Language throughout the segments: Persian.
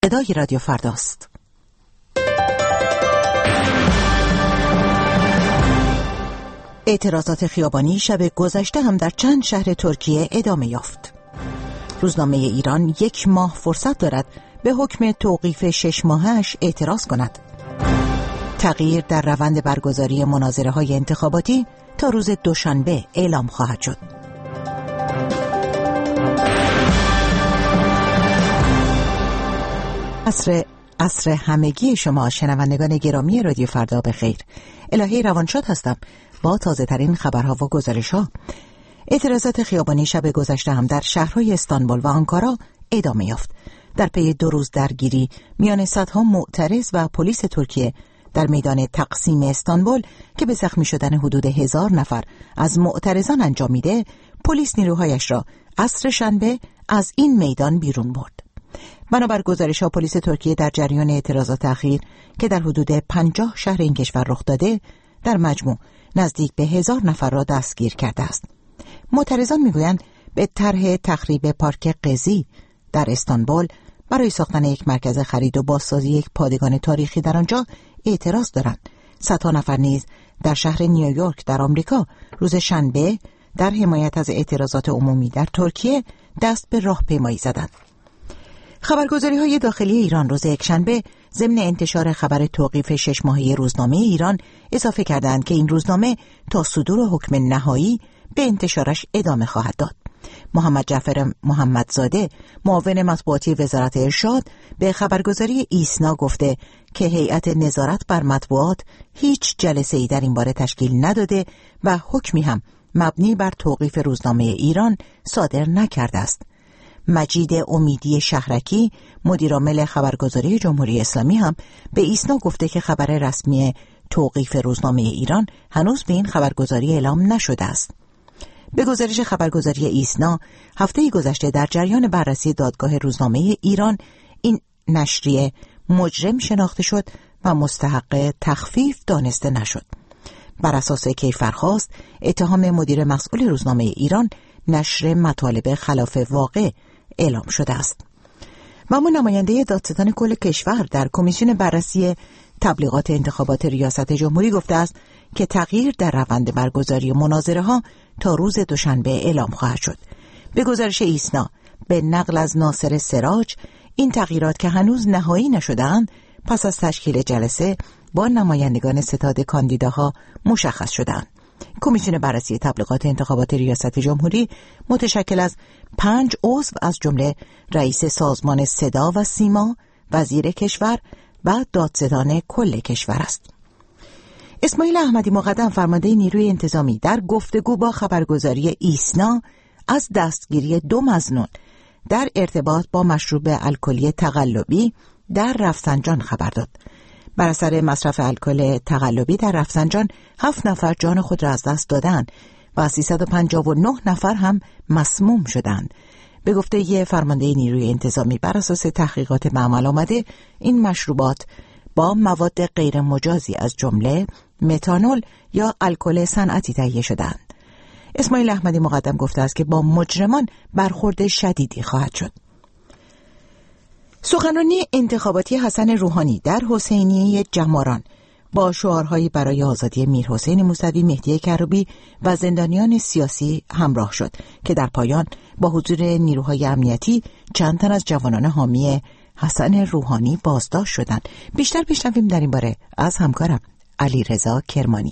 صدای رادیو فرداست. اعتراضات خیابانی شب گذشته هم در چند شهر ترکیه ادامه یافت. روزنامه ایران 1 ماه فرصت دارد به حکم توقیف 6 ماهش اعتراض کند. تغییر در روند برگزاری مناظره‌های انتخاباتی تا روز دوشنبه اعلام خواهد شد. عصر همگی شما شنوندگان گرامی رادیو فردا بخیر. الهی روانشاد هستم با تازه ترین خبرها و گزارش‌ها. اعتراضات خیابانی شب گذشته هم در شهرهای استانبول و آنکارا ادامه یافت. در پی 2 روز درگیری میان صدها معترض و پلیس ترکیه در میدان تقسیم استانبول که به زخمی شدن حدود 1000 نفر از معترضان انجامیده، پلیس نیروهایش را عصر شنبه از این میدان بیرون برد. بنابر گزارش‌ها پلیس ترکیه در جریان اعتراضات اخیر که در حدود 50 شهر این کشور رخ داده، در مجموع نزدیک به 1000 نفر را دستگیر کرده است. معترضان میگویند به طرح تخریب پارک قزی در استانبول برای ساختن یک مرکز خرید و بازسازی یک پادگان تاریخی در آنجا اعتراض دارند. صدها نفر نیز در شهر نیویورک در آمریکا روز شنبه در حمایت از اعتراضات عمومی در ترکیه دست به راهپیمایی زدند. خبرگزاری‌های داخلی ایران روز یکشنبه ضمن انتشار خبر توقیف 6 ماهه روزنامه ایران اضافه کردند که این روزنامه تا صدور حکم نهایی به انتشارش ادامه خواهد داد. محمد جعفر محمدزاده معاون مطبوعاتی وزارت ارشاد به خبرگزاری ایسنا گفته که هیئت نظارت بر مطبوعات هیچ جلسه‌ای در این باره تشکیل نداده و حکمی هم مبنی بر توقیف روزنامه ایران صادر نکرده است. مجید امیدی شهرکی مدیرعامل خبرگزاری جمهوری اسلامی هم به ایسنا گفته که خبر رسمی توقیف روزنامه ایران هنوز به این خبرگزاری اعلام نشده است. به گزارش خبرگزاری ایسنا هفته گذشته در جریان بررسی دادگاه روزنامه ایران این نشریه مجرم شناخته شد و مستحق تخفیف دانسته نشد. بر اساس کیفرخواست اتهام مدیر مسئول روزنامه ایران نشر مطالب خلاف واقع اعلام شده است. و اما نماینده دادستان کل کشور در کمیسیون بررسی تبلیغات انتخابات ریاست جمهوری گفته است که تغییر در روند برگزاری مناظره‌ها تا روز دوشنبه اعلام خواهد شد. به گزارش ایسنا به نقل از ناصر سراج این تغییرات که هنوز نهایی نشده‌اند پس از تشکیل جلسه با نمایندگان ستاد کاندیداها مشخص شدند. کمیسیون بررسی تبلیغات انتخابات ریاست جمهوری متشکل از 5 عضو از جمله رئیس سازمان صدا و سیما، وزیر کشور و دادستان کل کشور است. اسماعیل احمدی مقدم فرمانده نیروی انتظامی در گفتگو با خبرگزاری ایسنا از دستگیری 2 مظنون در ارتباط با مشروب الکلی تقلبی در رفسنجان خبر داد. بر اثر مصرف الکل تقلبی در رفسنجان 7 نفر جان خود را از دست دادند و 359 نفر هم مسموم شدند. به گفته یه فرمانده نیروی انتظامی بر اساس تحقیقات به عمل آمده این مشروبات با مواد غیر مجازی از جمله متانول یا الکل صنعتی تهیه شدند. اسماعیل احمدی مقدم گفته است که با مجرمان برخورد شدیدی خواهد شد. سخنرانی انتخاباتی حسن روحانی در حسینیه جماران با شعارهایی برای آزادی میرحسین موسوی، مهدی کروبی و زندانیان سیاسی همراه شد که در پایان با حضور نیروهای امنیتی چند تن از جوانان حامی حسن روحانی بازداشت شدند. بیشتر بشنویم در این باره از همکارم علیرضا کرمانی.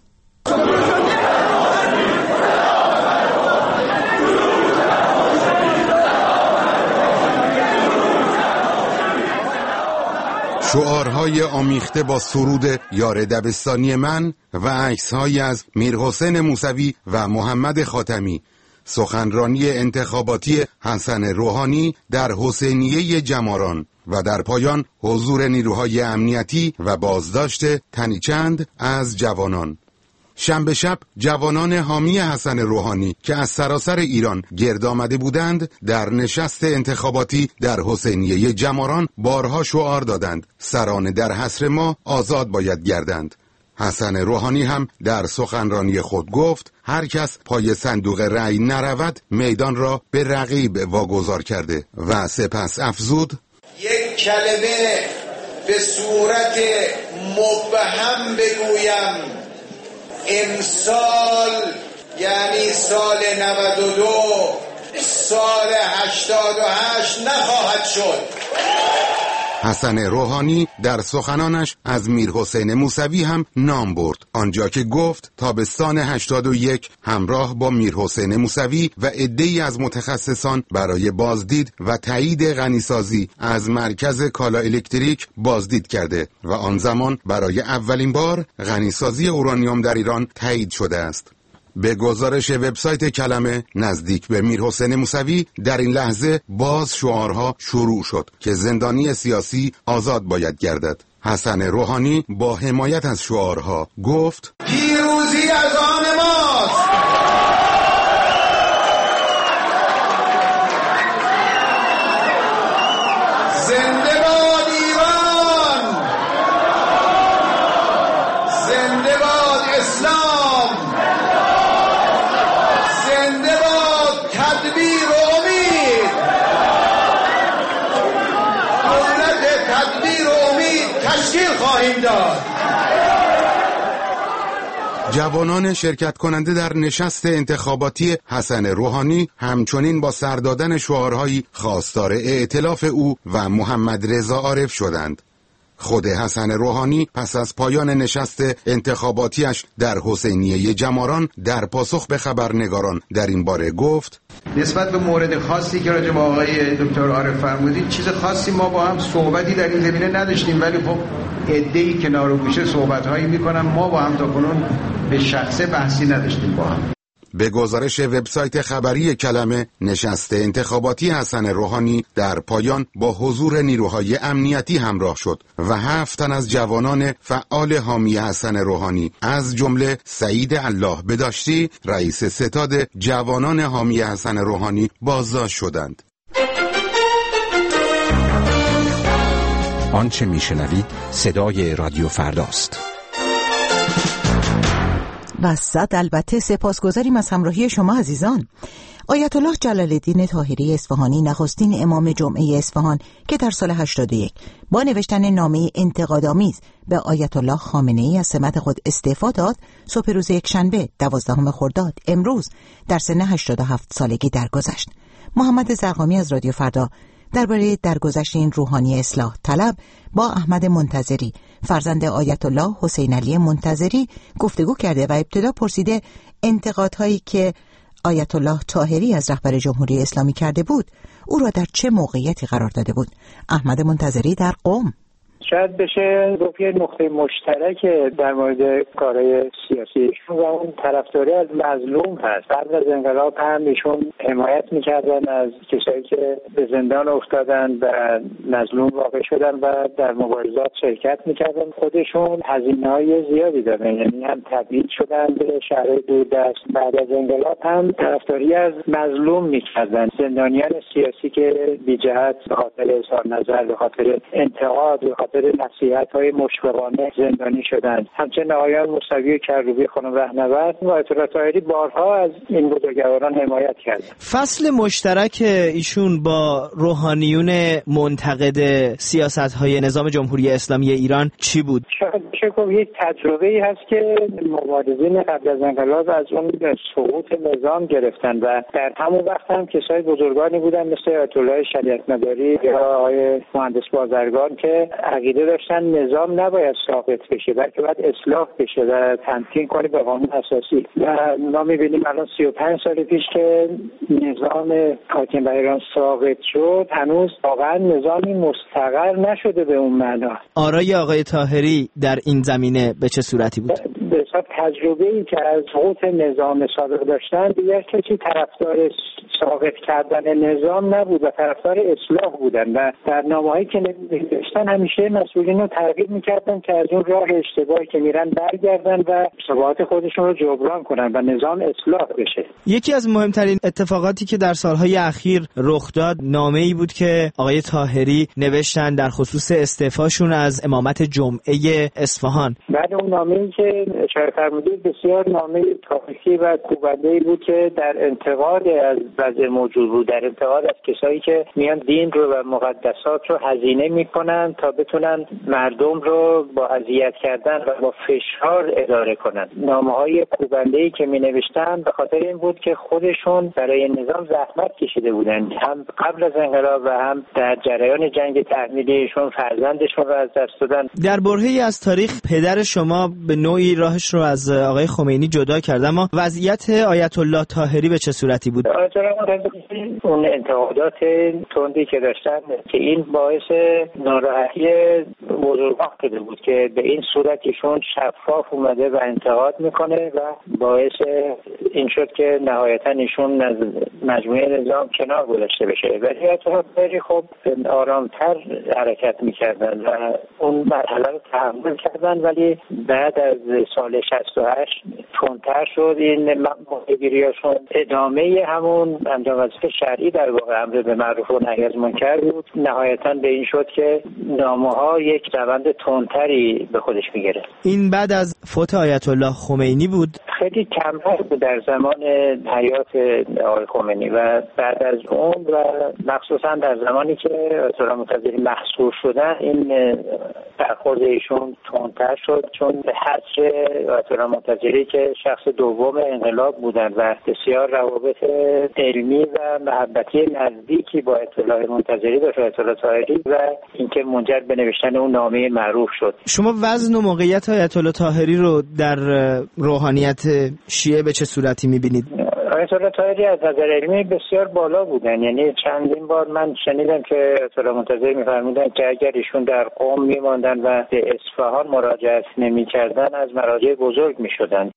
شعارهای آمیخته با سرود یار دبستانی من و عکس‌هایی از میرحسین موسوی و محمد خاتمی. سخنرانی انتخاباتی حسن روحانی در حسینیه جماران و در پایان حضور نیروهای امنیتی و بازداشت تنی چند از جوانان. شنبه شب جوانان حامی حسن روحانی که از سراسر ایران گرد آمده بودند در نشست انتخاباتی در حسینیه جماران بارها شعار دادند سران در حصر ما آزاد باید گردند. حسن روحانی هم در سخنرانی خود گفت هر کس پای صندوق رأی نرود میدان را به رقیب واگذار کرده و سپس افزود یک کلمه به صورت مبهم بگویم، امسال یعنی سال 92 سال 88 نخواهد شد. حسن روحانی در سخنانش از میرحسین موسوی هم نام برد، آنجا که گفت تابستان 81 همراه با میرحسین موسوی و عده‌ای از متخصصان برای بازدید و تایید غنیسازی از مرکز کالا الکتریک بازدید کرده و آن زمان برای اولین بار غنیسازی اورانیوم در ایران تایید شده است. به گزارش وبسایت کلمه، نزدیک به میرحسین موسوی در این لحظه باز شعارها شروع شد که زندانی سیاسی آزاد باید گردد. حسن روحانی با حمایت از شعارها گفت پیروزی از آن ماست. زنده باد ایران، زنده باد اسلام، زنده باد تدبیر و امید. دولت تدبیر و امید تشکیل خواهیم داد. جوانان شرکت کننده در نشست انتخاباتی حسن روحانی همچنین با سر دادن شعارهایی خواستار ائتلاف او و محمد رضا عارف شدند. خود حسن روحانی پس از پایان نشست انتخاباتیش در حسینیه جماران در پاسخ به خبرنگاران در این باره گفت نسبت به مورد خاصی که راجع به آقای دکتر عارف فرمودید، چیز خاصی ما با هم صحبتی در این زمینه نداشتیم، ولی خب عده‌ای کنار و گوشه صحبت‌هایی می‌کنن. ما با هم تاکنون به شخصه بحثی نداشتیم با هم. به گزارش وبسایت خبری کلمه، نشست انتخاباتی حسن روحانی در پایان با حضور نیروهای امنیتی همراه شد و 7 تن از جوانان فعال حامی حسن روحانی از جمله سعید الله بداشتی، رئیس ستاد جوانان حامی حسن روحانی بازداشت شدند. آنچه میشنوید صدای رادیو فرداست. و صد البته سپاسگزاریم از همراهی شما عزیزان. آیت الله جلال الدین طاهری اصفهانی، نخستین امام جمعه اصفهان که در سال 81 با نوشتن نامه انتقادآمیز به آیت الله خامنه ای از سمت خود استعفا داد، صبح روز یکشنبه 12 خرداد امروز در سن 87 سالگی درگذشت. محمد زرقامی از رادیو فردا درباره درگذشت این روحانی اصلاح طلب با احمد منتظری، فرزند آیت الله حسین علی منتظری، گفتگو کرده و ابتدا پرسیده انتقادهایی که آیت الله طاهری از رهبر جمهوری اسلامی کرده بود او را در چه موقعیتی قرار داده بود. احمد منتظری در قم: شاید بشه گفت یه نقطه مشترک در مورد کارهای سیاسی و اون طرفداری از مظلوم هست. قبل از انقلاب هم ایشون حمایت میکردن از کسایی که به زندان افتادن و مظلوم واقع شدن و در مبارزات شرکت میکردن. خودشون هزینه‌های زیادی دادن، یعنی هم تبعید شدن به شهرهای دوردست. بعد از انقلاب هم طرفداری از مظلوم میکردن، زندانیان سیاسی که بی جهت به خاطر اظهار نظر، به خاطر انتقاد، به خاطر نصیحت‌های مشفقانه زندانی شدند. همچنین آقایان موسوی و کروبی، خانم رهنورد و آیت الله طاهری بارها از این بزرگواران حمایت کردند. فصل مشترک ایشون با روحانیون منتقد سیاست‌های نظام جمهوری اسلامی ایران چی بود؟ شاید یک تجربه‌ای هست که مبارزین قبل از انقلاب از اون سقوط نظام گرفتن و در همون وقت هم کسای بزرگانی بودن مثل آیت الله شریعت‌مداری یا آقای مهندس بازرگان که عقیده داشتن نظام نباید ساقط بشه بلکه باید اصلاح بشه و تمکین کنه به قانون اساسی. و ما می‌بینیم الان 35 سال پیش که نظام حاکم بر ایران ساقط شد، هنوز واقعا نظامی مستقر نشده به اون معنا. آرای آقای طاهری در این زمینه به چه صورتی بود؟ به حساب تجربه‌ای که از سقوط نظام سابق داشتن، دیگر کسی طرفدار ساقط کردن نظام نبود و طرفدار اصلاح بودن و در نامه‌هایی که نوشتن همیشه رویه مسئولین رو ترغیب میکردن که از اون راه اشتباهی که میرن برگردن و اشتباهات خودشون رو جبران کنن و نظام اصلاح بشه. یکی از مهمترین اتفاقاتی که در سالهای اخیر رخ داد نامه‌ای بود که آقای طاهری نوشتن در خصوص استعفاشون از امامت جمعه اصفهان. بعد اون نامه‌ای که اشاره فرمودید بسیار نامه تاریخی و کوبنده‌ای بود که در انتقاد از وضع موجود بود، در انتقاد از کسایی که میان دین رو و مقدسات رو هزینه میکنن تا بتونن مردم رو با اذیت کردن و با فشار اداره کنن. نامه‌های کوبنده‌ای که می‌نوشتن به خاطر این بود که خودشون برای نظام زحمت کشیده بودن، هم قبل از انقلاب و هم در جریان جنگ تحمیلیشون فرزندشون رو از دست دادن. در برهه‌ای از تاریخ پدر شما به نوعی راهش رو از آقای خمینی جدا کرد، اما وضعیت آیت الله طاهری به چه صورتی بود؟ آیت الله طاهری اون انتقادات تندی که داشتن که این باعث ناراحتی بزرگان شده بود که به این صورت ایشون شفاف اومده و انتقاد میکنه و باعث این شد که نهایتا ایشون از مجموعه نظام کنار گذاشته بشه. ولی آیت الله طاهری خب آرامتر حرکت میکردن و اون مرحله رو تحمل کردن، ولی بعد از سال 68 تندتر شد این مقامگیریاشون. ادامه همون انجام وظیفه شرعی در واقع امر به معروف و نهی از منکر بود. نهایتا به این شد که نامه‌ها یک روند تندتری به خودش میگرفت. این بعد از فوت آیت الله خمینی بود؟ خیلی کمتر بود در زمان حیات آقای خمینی و بعد از اون و مخصوصا در زمانی که آیت الله منتظری محصور شدن این برخورد ایشون تندتر شد، چون به حصر آیت الله منتظری که شخص دوم انقلاب بودن و بسیار روابط علمی و محبتی نزدیکی با آیت الله منتظری داشت آیت الله طاهری و اینکه منجر به نوشتن اون نامه معروف شد. شما وزن و موقعیت آیت الله طاهری رو در روحانیت شیعه به چه صورتی می‌بینید؟ آیت الله طاهری از نظر علمی بسیار بالا بودن، یعنی چندین بار من شنیدم که آیت الله منتظری می‌فرمودن که اگر ایشون در قم می‌ماندن و به اصفهان مراجعت نمی‌کردن از مراجع بزرگ می‌شدن.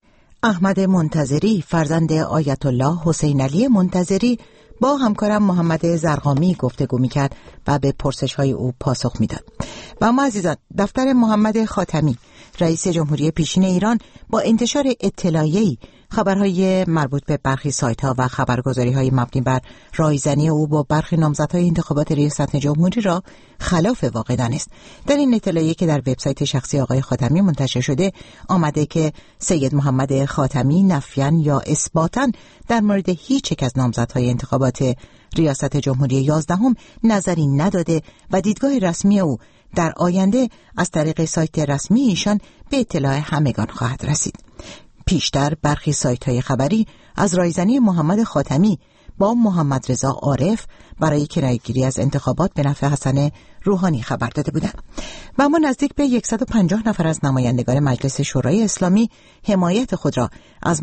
احمد منتظری فرزند آیت الله حسین علی منتظری با همکارم محمد زرقامی گفتگو می‌کرد و به پرسش‌های او پاسخ می‌داد. و اما عزیزان، دفتر محمد خاتمی رئیس جمهوری پیشین ایران با انتشار اطلاعیه‌ای خبرهای مربوط به برخی سایت‌ها و خبرگزاری‌های مبنی بر رایزنی او با برخی نامزدهای انتخابات ریاست جمهوری را خلاف واقع دانست. در این اطلاعیه که در وبسایت شخصی آقای خاتمی منتشر شده آمده که سید محمد خاتمی نفیاً یا اثباتاً در مورد هیچ یک از نامزدهای انتخابات ریاست جمهوری 11 نظری نداده و دیدگاه رسمی او در آینده از طریق سایت رسمی ایشان به اطلاع همگان خواهد رسید. پیشتر برخی سایت‌های خبری از رایزنی محمد خاتمی با محمد رضا عارف برای کناره‌گیری از انتخابات به نفع حسن روحانی خبر داده بودند و اما نزدیک به 150 نفر از نمایندگان مجلس شورای اسلامی حمایت خود را از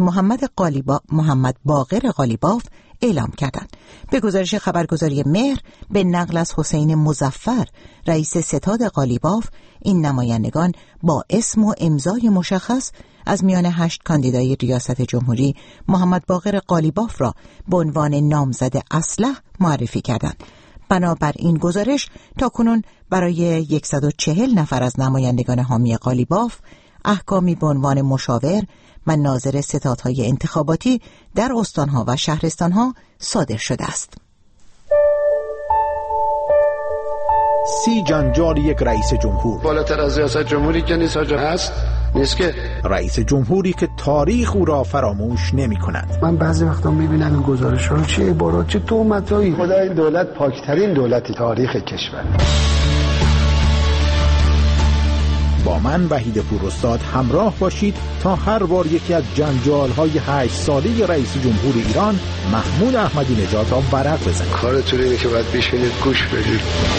محمد باقر قالیباف اعلام کردند. به گزارش خبرگزاری مهر به نقل از حسین مظفر رئیس ستاد قالیباف، این نمایندگان با اسم و امضای مشخص از میان 8 کاندیدای ریاست جمهوری محمد باقر قالیباف را به عنوان نامزد اصلح معرفی کردند. بنابر این گزارش تاکنون برای 140 نفر از نمایندگان حامی قالیباف احکامی به عنوان مشاور و ناظر ستادهای انتخاباتی در استانها و شهرستانها صادر شده است. 30 جنجال یک رئیس جمهور. بالاتر از ریاست جمهوری که نیست هست نیست که رئیس جمهوری که تاریخ او را فراموش نمی کند. من بعضی وقتا میبینم این گزارش ها چه عبارات چه تهمتایی. خدا این دولت پاکترین دولت تاریخ کشور. با من وحید پوراستاد همراه باشید تا هر بار یکی از جنجال‌های 8 ساله رئیس جمهور ایران محمود احمدی نژاد را ورق بزنید. کارتون اینه که باید بشینید گوش بدید.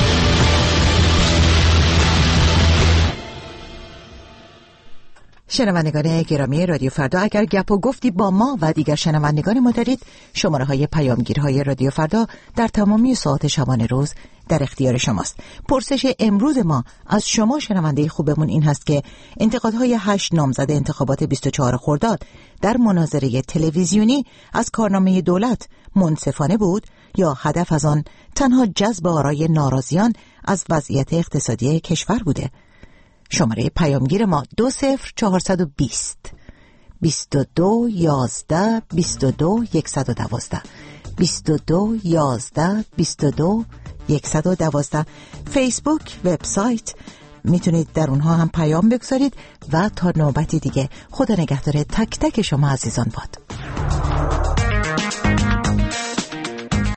شنوندگان گرامی رادیو فردا، اگر گپ و گفتی با ما و دیگر شنوندگان ما دارید، شماره‌های پیامگیرهای رادیو فردا در تمامی ساعات شبانه روز در اختیار شماست. پرسش امروز ما از شما شنونده خوبمون این هست که انتقادهای 8 نامزد انتخابات 24 خرداد در مناظره تلویزیونی از کارنامه دولت منصفانه بود یا هدف از آن تنها جذب آرای ناراضیان از وضعیت اقتصادی کشور بوده. شماره پیامگیر ما 20420 22 11 22 112 22 11 22 112. فیسبوک، وبسایت، میتونید در اونها هم پیام بگذارید و تا نوبتی دیگه خدا نگهدار تک تک شما عزیزان باد.